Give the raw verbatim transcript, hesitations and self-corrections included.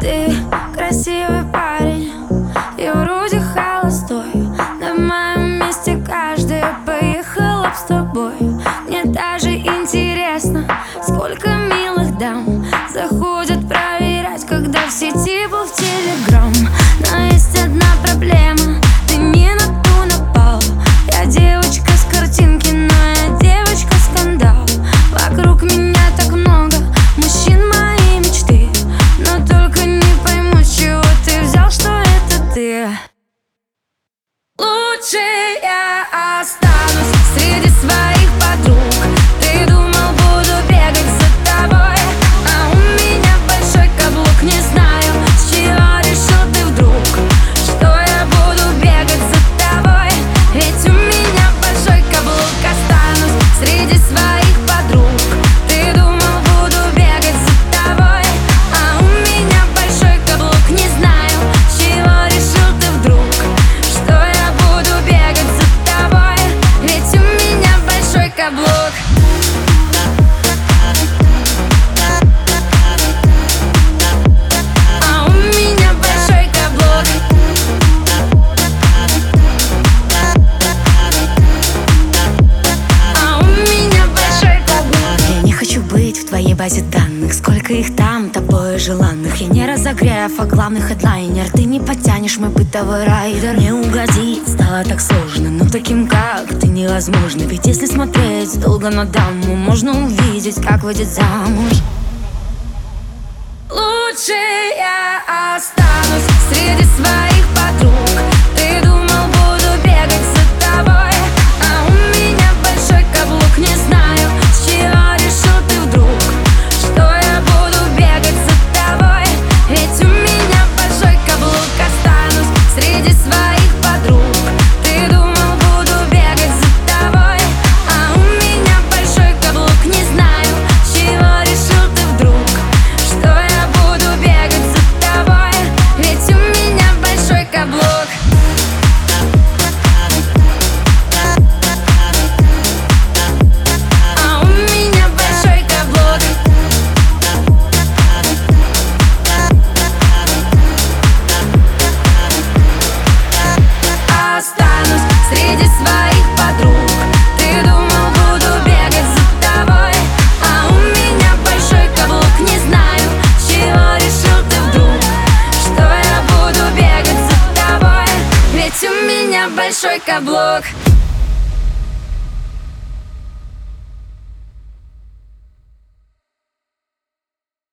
Ты красивый парень и вроде холостой. На моем месте каждая поехала б с тобой. Мне даже интересно, сколько милых дам заходят проверять, когда в сети был в Телеграм. Но есть одна проблема: ты не на ту напал. Я девочка с картинки, но я девочка скандал. Вокруг меня так много мужчин моей мечты, но только не пойму, с чего ты взял, что это ты. Лучше я останусь среди своих подруг. Ты думал, буду бегать за тобой, а у меня большой каблук. Не знаю, с чего решил ты вдруг, что я буду бегать за тобой. Ведь у меня большой каблук. Останусь среди своих подруг. Ты думал, буду бегать за тобой, а у меня большой каблук. Не знаю, с чего решил ты вдруг, что я буду бегать за тобой. Ведь у меня большой каблук. А у меня большой каблук. А у меня большой каблук. Я не хочу быть в твоей базе данных. Сколько их там, тобой желанных. Я не разогрев, а главный хедлайнер. Ты не потянешь мой бытовой райдер. Не угодить стало так сложно, но таким как ты невозможно. Ведь если смотреть долго на даму, можно увидеть, как выйдет замуж. Лучше я останусь среди своих подруг. Ты думал, буду бегать за тобой, а у меня большой каблук. Не знаю, с чего решил ты вдруг, что я буду бегать за тобой. Ведь у меня большой каблук. Останусь среди своих подруг. Ты думал, буду бегать за тобой, а у меня большой каблук. Не знаю, с чего решил ты вдруг, что я буду бегать за тобой. Ведь у меня большой каблук. А у меня большой каблук. Останусь среди своих подруг. Ты думал, буду бегать за тобой, а у меня большой каблук. Не знаю, с чего решил ты вдруг, что я буду бегать за тобой. Ведь у меня большой каблук.